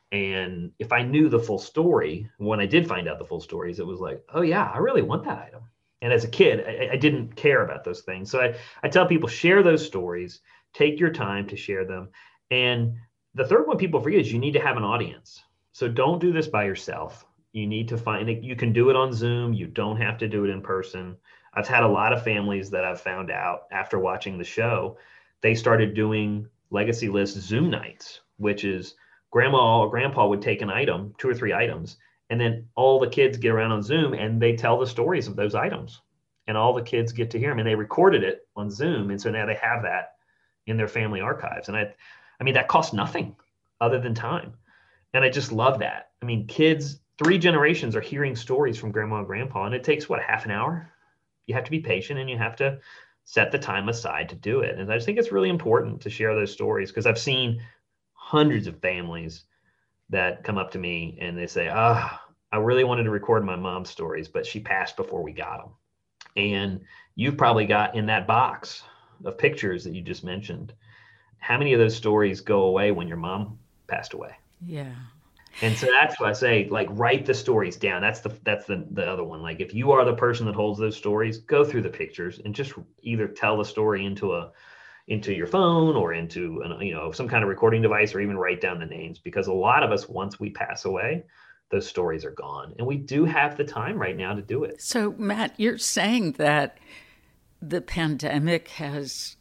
Speaker 7: And if I knew the full story, when I did find out the full stories, it was like, oh yeah, I really want that item. And as a kid, I, I didn't care about those things. So I, I tell people, share those stories, take your time to share them. And the third one people forget is you need to have an audience. So don't do this by yourself. You need to find it. You can do it on Zoom. You don't have to do it in person. I've had a lot of families that I've found out after watching the show, they started doing Legacy List Zoom nights, which is grandma or grandpa would take an item, two or three items, and then all the kids get around on Zoom and they tell the stories of those items. And all the kids get to hear them, and they recorded it on Zoom. And so now they have that in their family archives. And I, I mean, that costs nothing other than time. And I just love that. I mean, kids, three generations are hearing stories from grandma and grandpa, and it takes, what, half an hour? You have to be patient and you have to set the time aside to do it. And I just think it's really important to share those stories because I've seen hundreds of families that come up to me and they say, ah, oh, I really wanted to record my mom's stories, but she passed before we got them. And you've probably got in that box of pictures that you just mentioned, how many of those stories go away when your mom passed away?
Speaker 3: Yeah.
Speaker 7: And so that's why I say, like, write the stories down. That's the that's the, the other one. Like, if you are the person that holds those stories, go through the pictures and just either tell the story into a into your phone or into an, you know, some kind of recording device, or even write down the names, because a lot of us, once we pass away, those stories are gone. And we do have the time right now to do it.
Speaker 3: So, Matt, you're saying that the pandemic has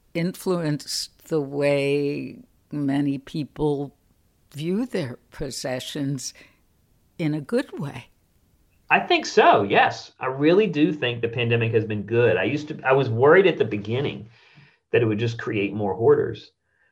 Speaker 3: influenced the way many people view their possessions in a good way.
Speaker 7: I think so. Yes. I really do think the pandemic has been good. I used to, I was worried at the beginning that it would just create more hoarders.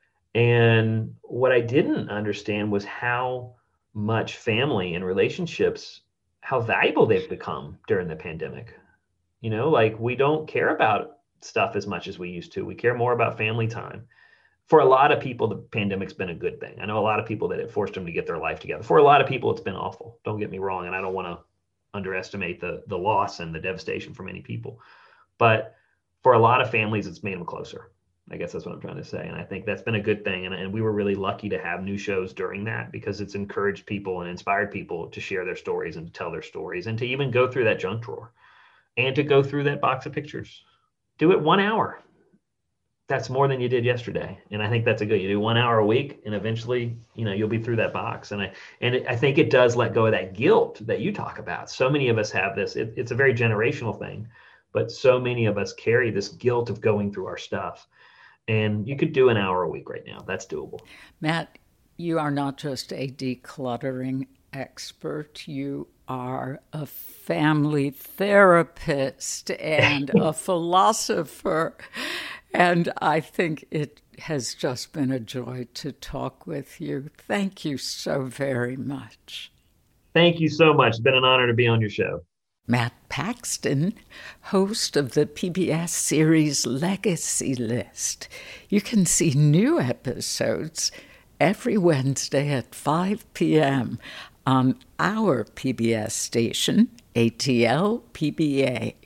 Speaker 7: And what I didn't understand was how much family and relationships, how valuable they've become during the pandemic. You know, like, we don't care about stuff as much as we used to. We care more about family time. For a lot of people, the pandemic's been a good thing. I know a lot of people that it forced them to get their life together. For a lot of people, it's been awful. Don't get me wrong. And I don't want to underestimate the, the loss and the devastation for many people. But for a lot of families, it's made them closer. I guess that's what I'm trying to say. And I think that's been a good thing. And, and we were really lucky to have new shows during that, because it's encouraged people and inspired people to share their stories and to tell their stories and to even go through that junk drawer and to go through that box of pictures. Do it one hour. That's more than you did yesterday. And I think that's a good, you do one hour a week and eventually, you know, you'll be through that box. And I, and it, I think it does let go of that guilt that you talk about. So many of us have this, it, it's a very generational thing, but so many of us carry this guilt of going through our stuff. And you could do an hour a week right now. That's doable.
Speaker 3: Matt, you are not just a decluttering expert. You are a family therapist and a philosopher. And I think it has just been a joy to talk with you. Thank you so very much.
Speaker 7: Thank you so much. It's been an honor to be on your show.
Speaker 3: Matt Paxton, host of the P B S series Legacy List. You can see new episodes every Wednesday at five p.m. on our P B S station, A T L P B A.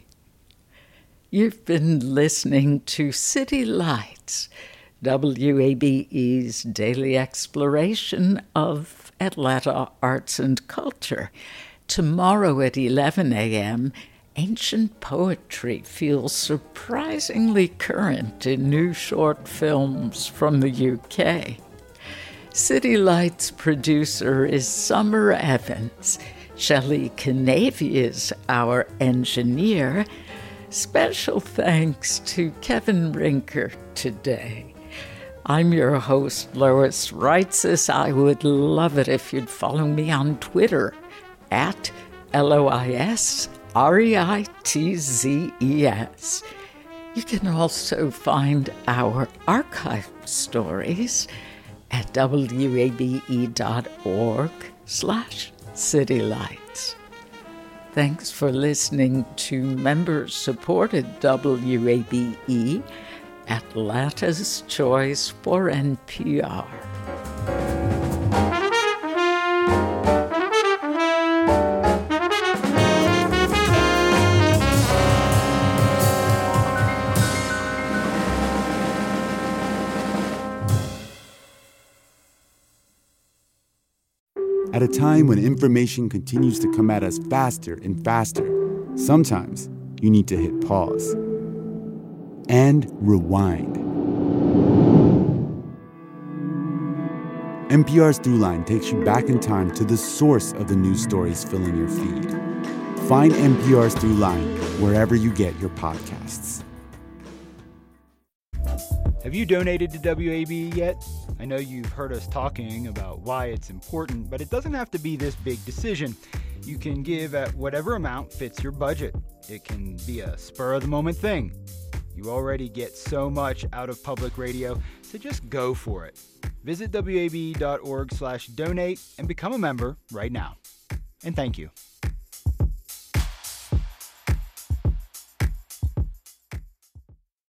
Speaker 3: You've been listening to City Lights, W A B E's daily exploration of Atlanta arts and culture. Tomorrow at eleven a.m., ancient poetry feels surprisingly current in new short films from the U K. City Lights producer is Summer Evans. Shelley Canavy is our engineer. Special thanks to Kevin Rinker today. I'm your host, Lois Reitzes. I would love it if you'd follow me on Twitter at L O I S R E I T Z E S. You can also find our archive stories at wabe.org slash citylights. Thanks for listening to member-supported W A B E, Atlanta's Choice for N P R.
Speaker 8: At a time when information continues to come at us faster and faster, sometimes you need to hit pause and rewind. N P R's Throughline takes you back in time to the source of the news stories filling your feed. Find N P R's Throughline wherever you get your podcasts.
Speaker 9: Have you donated to W A B yet? I know you've heard us talking about why it's important, but it doesn't have to be this big decision. You can give at whatever amount fits your budget. It can be a spur-of-the-moment thing. You already get so much out of public radio, so just go for it. Visit W A B dot org slash donate and become a member right now. And thank you.